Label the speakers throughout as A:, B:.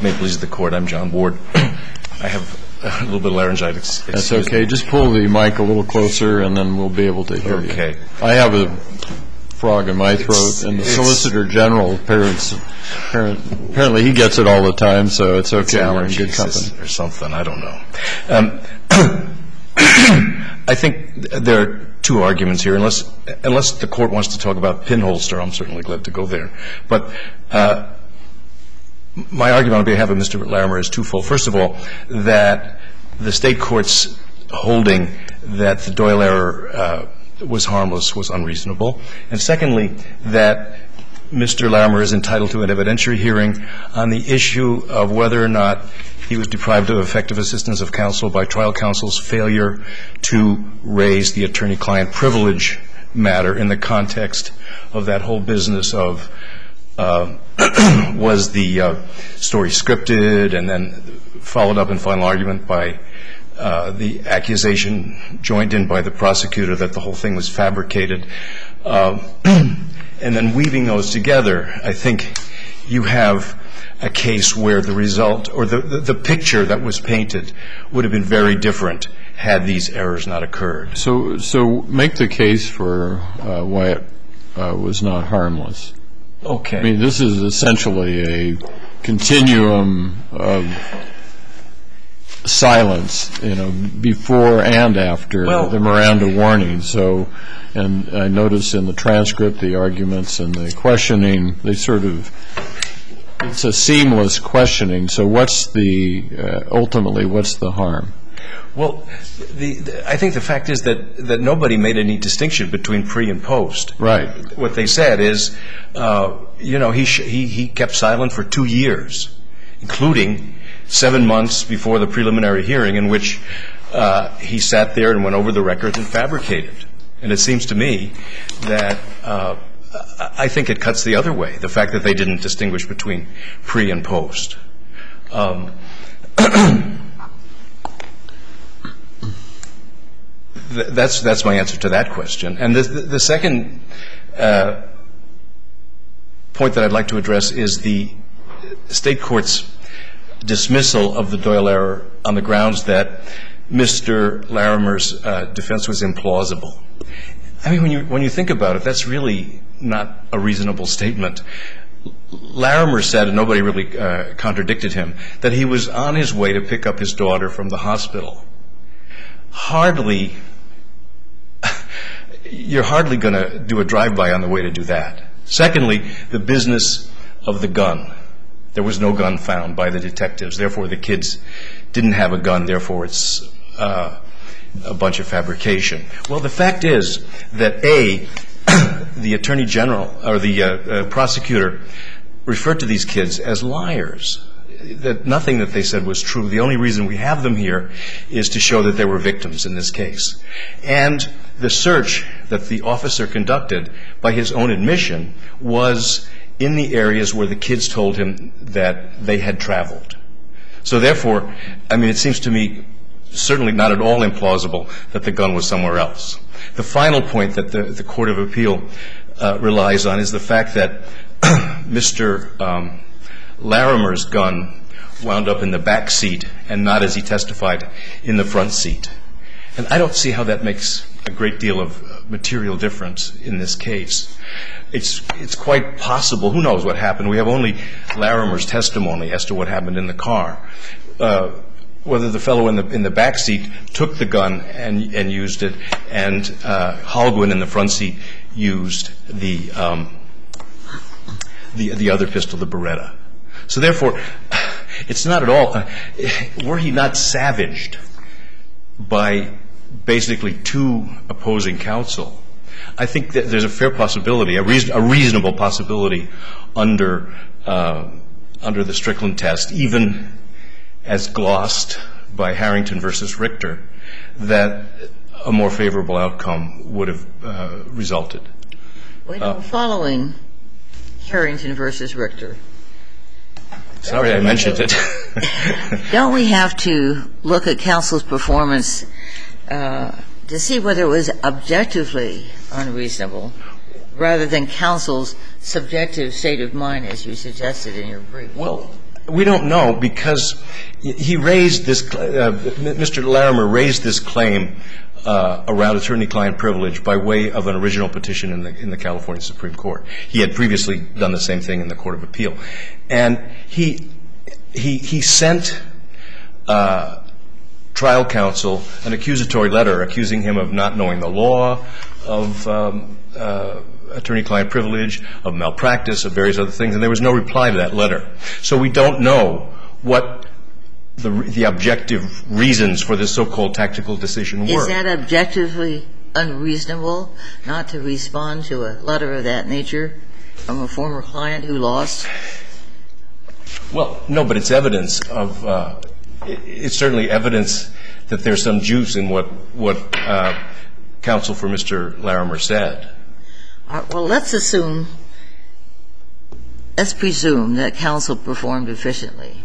A: May it please the Court, I'm John Ward. I have a little bit of laryngitis.
B: That's okay. Just pull the mic a little closer, and then we'll be able to hear you.
A: Okay.
B: I have a frog in my throat, and the Solicitor General, apparently he gets it all the time, so it's okay. We're in good company.
A: Or something, I don't know. I think there are two arguments here. Unless the Court wants to talk about pinholster, I'm certainly glad to go there. But my argument on behalf of Mr. Larimer is twofold. First of all, that the state court's holding that the Doyle error was harmless was unreasonable. And secondly, that Mr. Larimer is entitled to an evidentiary hearing on the issue of whether or not he was deprived of effective assistance of counsel by trial counsel's failure to raise the attorney-client privilege matter in the context of that whole business of was the story scripted and then followed up in final argument by the accusation joined in by the prosecutor that the whole thing was fabricated. And then weaving those together, I think you have a case where the result or the picture that was painted would have been very different had these errors not occurred.
B: So make the case for why it was not harmless.
A: Okay.
B: I mean, this is essentially a continuum of silence, before and after the Miranda warning. So, and I notice in the transcript, the arguments and the questioning, it's a seamless questioning. So ultimately, what's the harm?
A: Well, I think the fact is that nobody made any distinction between pre and post.
B: Right.
A: What they said is, he kept silent for 2 years, including 7 months before the preliminary hearing in which he sat there and went over the records and fabricated. And it seems to me that I think it cuts the other way, the fact that they didn't distinguish between pre and post. That's my answer to that question. And the second point that I'd like to address is the state court's dismissal of the Doyle error on the grounds that Mr. Larimer's defense was implausible. I mean, when you think about it, that's really not a reasonable statement. Larimer said, and nobody really contradicted him, that he was on his way to pick up his daughter from the hospital. You're hardly going to do a drive-by on the way to do that. Secondly, the business of the gun. There was no gun found by the detectives. Therefore, the kids didn't have a gun. Therefore, it's a bunch of fabrication. Well, the fact is that, the attorney general or the prosecutor referred to these kids as liars, that nothing that they said was true. The only reason we have them here is to show that there were victims in this case. And the search that the officer conducted, by his own admission, was in the areas where the kids told him that they had traveled. So therefore, I mean, it seems to me certainly not at all implausible that the gun was somewhere else. The final point that the Court of Appeal relies on is the fact that Mr. Larimer's gun wound up in the back seat and not, as he testified, in the front seat. And I don't see how that makes a great deal of material difference in this case. It's quite possible. Who knows what happened? We have only Larimer's testimony as to what happened in the car. Whether the fellow in the back seat took the gun and used it, and Holguin in the front seat used the other pistol, the Beretta. So therefore, it's not at all. Were he not savaged by basically two opposing counsel, I think that there's a fair possibility, a reasonable possibility under the Strickland test, even as glossed by Harrington versus Richter, that a more favorable outcome would have resulted.
C: Following Harrington versus Richter.
A: Sorry, I mentioned it.
C: Don't we have to look at counsel's performance to see whether it was objectively unreasonable rather than counsel's subjective state of mind, as you suggested in your brief?
A: Well, We don't know because he raised this, Mr. Larimer raised this claim around attorney-client privilege by way of an original petition in the California Supreme Court. He had previously done the same thing in the Court of Appeal. And he sent trial counsel an accusatory letter accusing him of not knowing the law, of attorney-client privilege, of malpractice, of various other things, and there was no reply to that letter. So we don't know what the objective reasons for this so-called tactical decision were.
C: Is that objectively unreasonable not to respond to a letter of that nature from a former client who lost?
A: Well, no, but it's evidence of it's certainly evidence that there's some juice in what counsel for Mr. Larimer said.
C: Well, let's presume that counsel performed efficiently.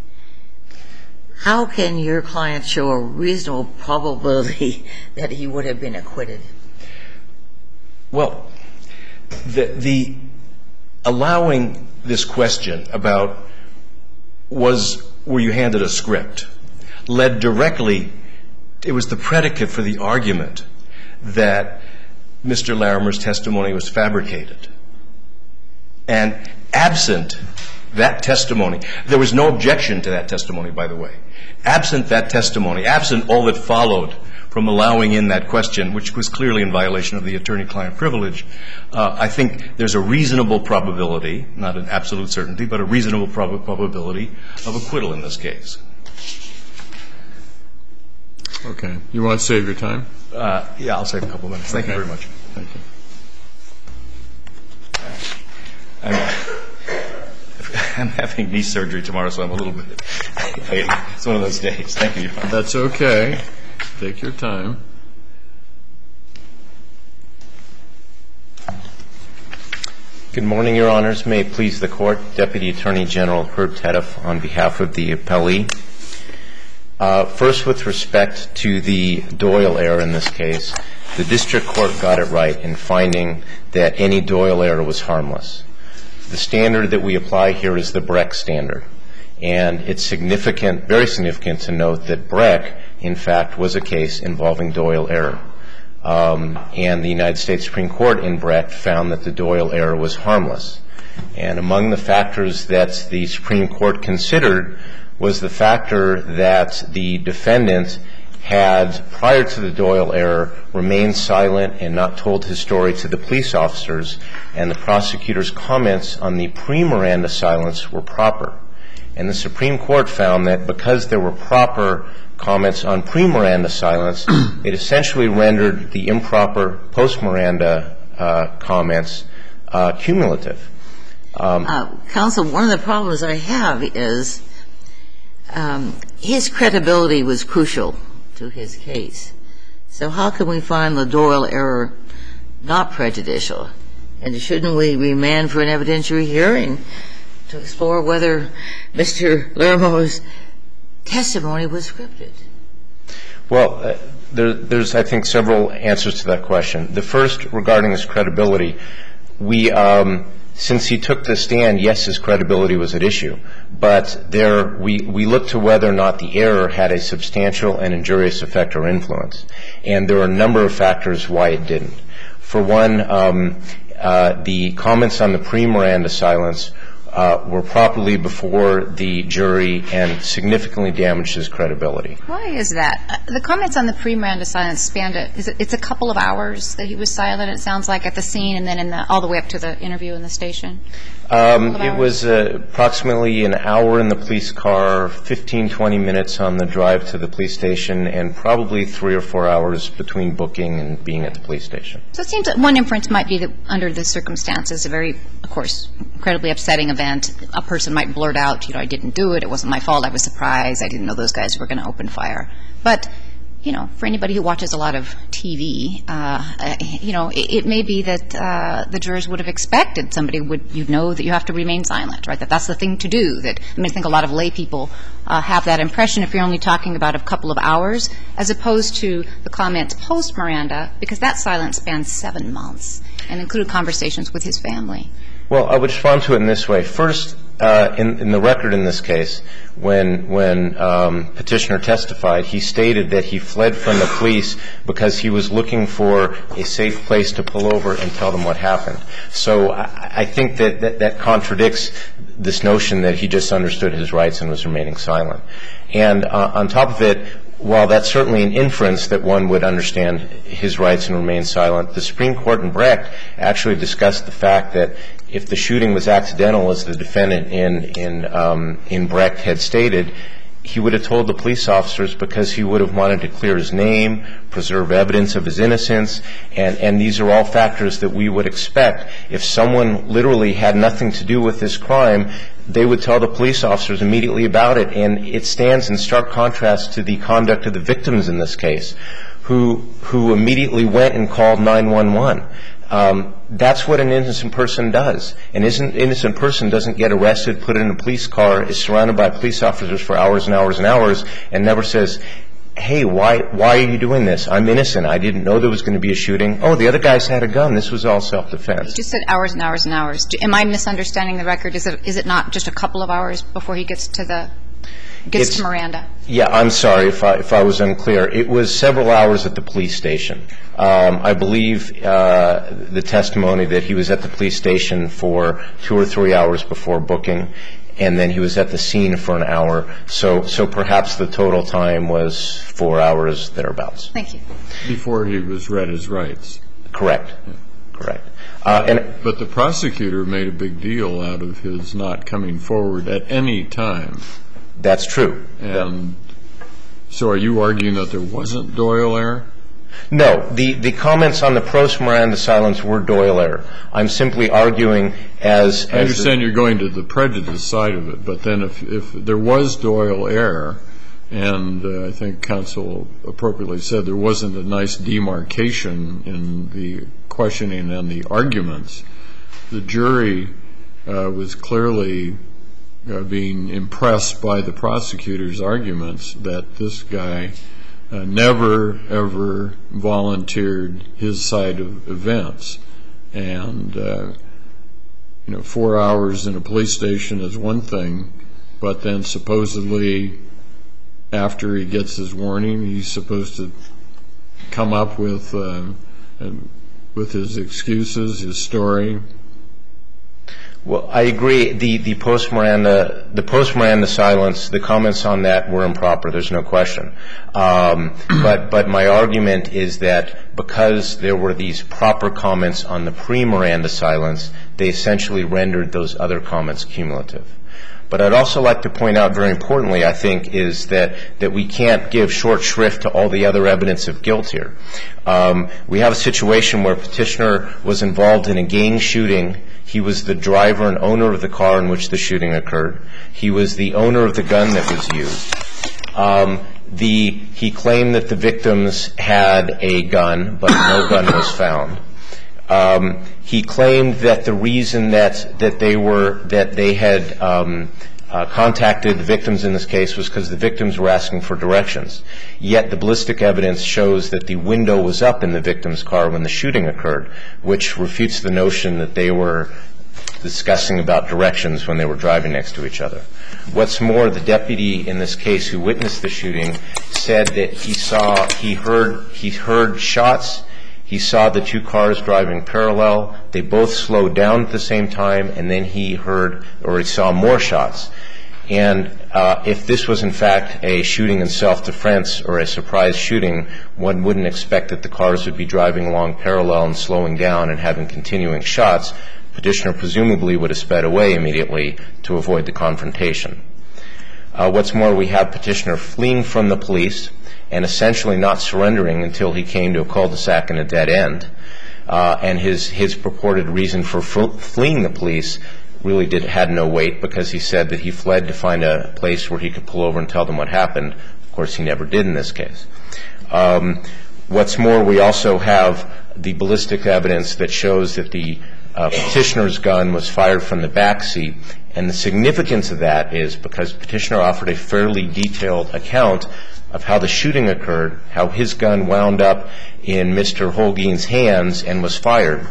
C: How can your client show a reasonable probability that he would have been acquitted?
A: Well, the allowing this question about were you handed a script led directly, it was the predicate for the argument that Mr. Larimer's testimony was fabricated. And absent that testimony, there was no objection to that testimony, by the way. Absent that testimony, absent all that followed from allowing in that question, which was clearly in violation of the attorney-client privilege, I think there's a reasonable probability, not an absolute certainty, but a reasonable probability of acquittal in this case.
B: Okay. You want to save your time?
A: Yeah, I'll save a couple minutes. Thank you very much.
B: Thank you.
A: I'm having knee surgery tomorrow, so I'm a little bit late. It's one of those days. Thank you.
B: That's okay. Take your time.
D: Good morning, Your Honors. May it please the Court. Deputy Attorney General Herb Teddeff on behalf of the appellee. First, with respect to the Doyle error in this case, the district court got it right in finding that any Doyle error was harmless. The standard that we apply here is the Breck standard. And it's significant, very significant to note that Breck, in fact, was a case involving Doyle error. And the United States Supreme Court in Breck found that the Doyle error was harmless. And among the factors that the Supreme Court considered was the factor that the defendant had, prior to the Doyle error, remained silent and not told his story to the police officers, and the prosecutor's comments on the pre-Miranda silence were proper. And the Supreme Court found that because there were proper comments on pre-Miranda silence, it essentially rendered the improper post-Miranda comments cumulative.
C: Counsel, one of the problems I have is his credibility was crucial to his case. So how can we find the Doyle error not prejudicial? And shouldn't we remand for an evidentiary hearing to explore whether Mr. Larimer's testimony was scripted?
D: Well, there's, I think, several answers to that question. The first, regarding his credibility, since he took the stand, yes, his credibility was at issue. But we look to whether or not the error had a substantial and injurious effect or influence. And there are a number of factors why it didn't. For one, the comments on the pre-Miranda silence were properly before the jury and significantly damaged his credibility.
E: Why is that? The comments on the pre-Miranda silence spanned it's a couple of hours that he was silent, it sounds like, at the scene and then all the way up to the interview in the station?
D: It was approximately an hour in the police car, 15, 20 minutes on the drive to the police station, and probably 3 or 4 hours between booking and being at the police station.
E: So it seems that one inference might be that under the circumstances, a very, of course, incredibly upsetting event, a person might blurt out, I didn't do it, it wasn't my fault, I was surprised, I didn't know those guys were going to open fire. But, for anybody who watches a lot of TV, it may be that the jurors would have expected somebody you'd know that you have to remain silent, right? That's the thing to do. I think a lot of lay people have that impression if you're only talking about a couple of hours, as opposed to the comments post-Miranda, because that silence spanned 7 months and included conversations with his family.
D: Well, I would respond to it in this way. First, in the record in this case, when Petitioner testified, he stated that he fled from the police because he was looking for a safe place to pull over and tell them what happened. So I think that contradicts this notion that he just understood his rights and was remaining silent. And on top of it, while that's certainly an inference that one would understand his rights and remain silent, the Supreme Court in Brecht actually discussed the fact that if the shooting was accidental, as the defendant in Brecht had stated, he would have told the police officers because he would have wanted to clear his name, preserve evidence of his innocence, and these are all factors that we would expect. If someone literally had nothing to do with this crime, they would tell the police officers immediately about it, and it stands in stark contrast to the conduct of the victims in this case, who immediately went and called 911. That's what an innocent person does. An innocent person doesn't get arrested, put in a police car, is surrounded by police officers for hours and hours and hours, and never says, hey, why are you doing this? I'm innocent. I didn't know there was going to be a shooting. Oh, the other guys had a gun. This was all self-defense.
E: You just said hours and hours and hours. Am I misunderstanding the record? Is it not just a couple of hours before he gets to Miranda?
D: Yeah, I'm sorry if I was unclear. It was several hours at the police station. I believe the testimony that he was at the police station for 2 or 3 hours before booking, and then he was at the scene for an hour. So perhaps the total time was 4 hours thereabouts.
E: Thank you.
B: Before he was read his rights.
D: Correct. Yeah. Correct.
B: But the prosecutor made a big deal out of his not coming forward at any time.
D: That's true.
B: And so are you arguing that there wasn't Doyle error?
D: No. The comments on the post-Miranda silence were Doyle error. I'm simply arguing as
B: I understand you're going to the prejudice side of it, but then if there was Doyle error, and I think counsel appropriately said there wasn't a nice demarcation in the questioning and the arguments, the jury was clearly being impressed by the prosecutor's arguments that this guy never, ever volunteered his side of events. And, 4 hours in a police station is one thing, but then supposedly after he gets his warning, he's supposed to come up with his excuses, his story.
D: Well, I agree. The post-Miranda silence, the comments on that were improper. There's no question. But my argument is that because there were these proper comments on the pre-Miranda silence, they essentially rendered those other comments cumulative. But I'd also like to point out very importantly, I think, is that we can't give short shrift to all the other evidence of guilt here. We have a situation where Petitioner was involved in a gang shooting. He was the driver and owner of the car in which the shooting occurred. He was the owner of the gun that was used. He claimed that the victims had a gun, but no gun was found. He claimed that the reason that they had contacted the victims in this case was because the victims were asking for directions. Yet the ballistic evidence shows that the window was up in the victim's car when the shooting occurred, which refutes the notion that they were discussing about directions when they were driving next to each other. What's more, the deputy in this case who witnessed the shooting said that he heard shots. He saw the two cars driving parallel. They both slowed down at the same time, and then he saw more shots. And if this was, in fact, a shooting in self-defense or a surprise shooting, one wouldn't expect that the cars would be driving along parallel and slowing down and having continuing shots. Petitioner presumably would have sped away immediately to avoid the confrontation. What's more, we have Petitioner fleeing from the police and essentially not surrendering until he came to a cul-de-sac and a dead end. And his purported reason for fleeing the police really had no weight, because he said that he fled to find a place where he could pull over and tell them what happened. Of course, he never did in this case. What's more, we also have the ballistic evidence that shows that the Petitioner's gun was fired from the back seat. And the significance of that is because Petitioner offered a fairly detailed account of how the shooting occurred, how his gun wound up in Mr. Holguin's hands and was fired.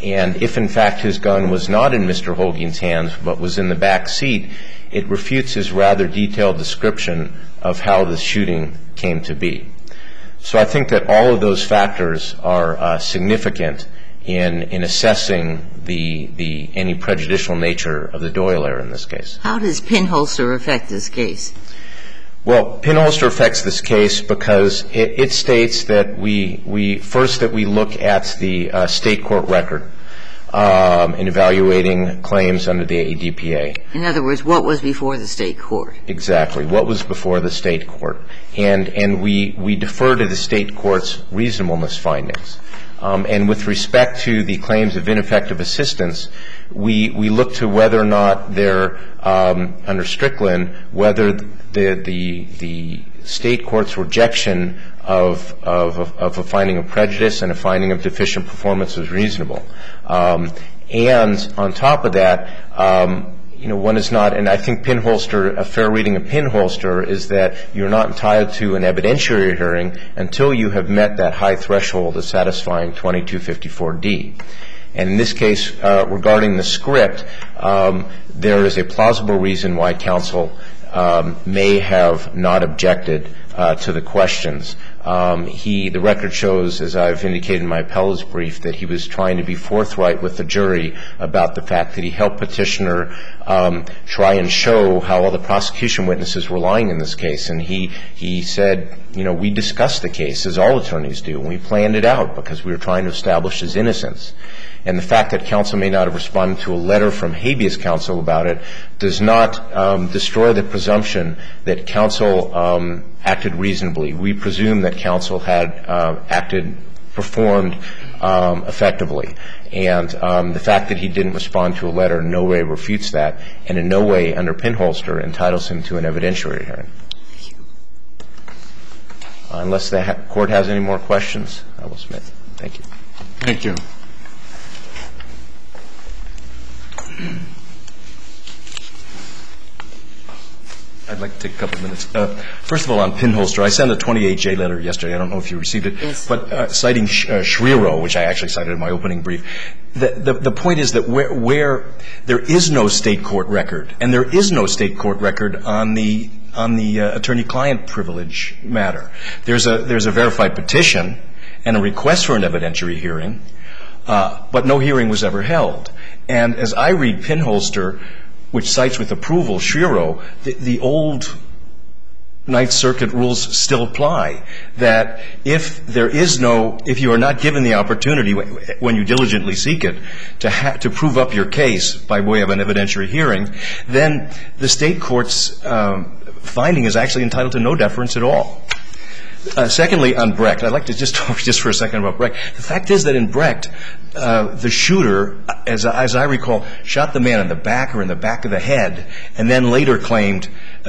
D: And if, in fact, his gun was not in Mr. Holguin's hands but was in the back seat, it refutes his rather detailed description of how the shooting came to be. So I think that all of those factors are significant in assessing any prejudicial nature of the Doyle error in this case.
C: How does pinholster affect this case?
D: Well, pinholster affects this case because it states that we look at the state court record in evaluating claims under the ADPA.
C: In other words, what was before the state court?
D: Exactly. What was before the state court? And we defer to the state court's reasonableness findings. And with respect to the claims of ineffective assistance, we look to whether or not they're, under Strickland, whether the state court's rejection of a finding of prejudice and a finding of deficient performance was reasonable. And on top of that, one is not, and I think pinholster, a fair reading of pinholster is that you're not entitled to an evidentiary hearing until you have met that high threshold of satisfying 2254D. And in this case, regarding the script, there is a plausible reason why counsel may have not objected to the questions. The record shows, as I've indicated in my appellate's brief, that he was trying to be forthright with the jury about the fact that he helped petitioner try and show how all the prosecution witnesses were lying in this case. And he said, we discussed the case, as all attorneys do, and we planned it out because we were trying to establish his innocence. And the fact that counsel may not have responded to a letter from habeas counsel about it does not destroy the presumption that counsel acted reasonably. We presume that counsel had performed effectively. And the fact that he didn't respond to a letter in no way refutes that, and in no way, under pinholster, entitles him to an evidentiary hearing. Unless the Court has any more questions, I will submit. Thank you.
B: Thank you.
A: I'd like to take a couple of minutes. First of all, on pinholster, I sent a 28J letter yesterday. I don't know if you received it.
C: Yes.
A: But citing Schriero, which I actually cited in my opening brief, the point is that where there is no state court record, and there is no state court record on the attorney-client privilege matter. There's a verified petition and a request for an evidentiary hearing, but no hearing was ever held. And as I read pinholster, which cites with approval Schriero, the old Ninth Circuit rules still apply, that if you are not given the opportunity when you diligently seek it to prove up your case by way of an evidentiary hearing, then the state court's finding is actually entitled to no deference at all. Secondly, on Brecht, I'd like to just talk just for a second about Brecht. The fact is that in Brecht, the shooter, as I recall, shot the man in the back or in the back of the head, and then later claimed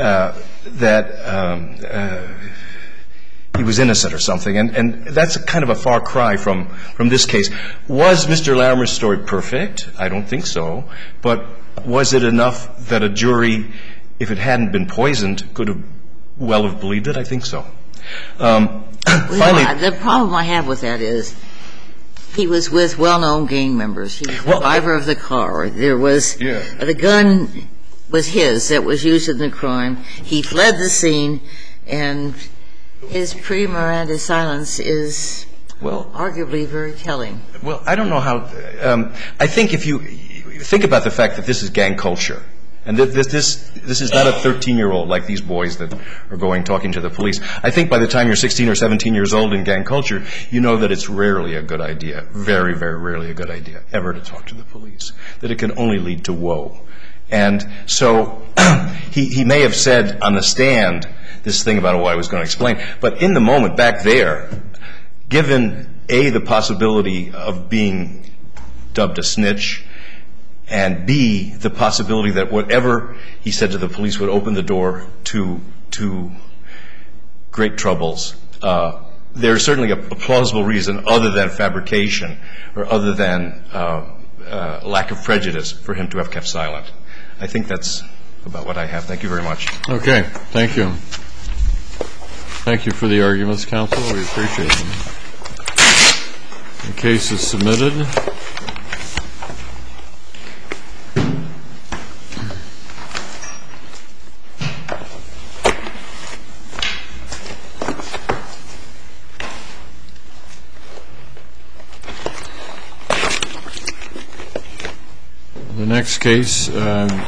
A: that he was innocent or something. And that's kind of a far cry from this case. Was Mr. Larimer's story perfect? I don't think so. But was it enough that a jury, if it hadn't been poisoned, could have well have believed it? I think so. Finally,
C: the problem I have with that is he was with well-known gang members. He was the driver of the car. The gun was his that was used in the crime. He fled the scene, and his pre-Miranda silence is arguably very telling.
A: Well, I don't know how I think if you think about the fact that this is gang culture, and this is not a 13-year-old like these boys that are talking to the police. I think by the time you're 16 or 17 years old in gang culture, you know that it's rarely a good idea, very, very rarely a good idea, ever to talk to the police, that it can only lead to woe. And so he may have said on the stand this thing about what I was going to explain, but in the moment back there, given, A, the possibility of being dubbed a snitch, and B, the possibility that whatever he said to the police would open the door to great troubles, there's certainly a plausible reason other than fabrication or other than lack of prejudice for him to have kept silent. I think that's about what I have. Thank you very much.
B: Okay. Thank you. Thank you for the arguments, counsel. We appreciate them. The case is submitted. The next case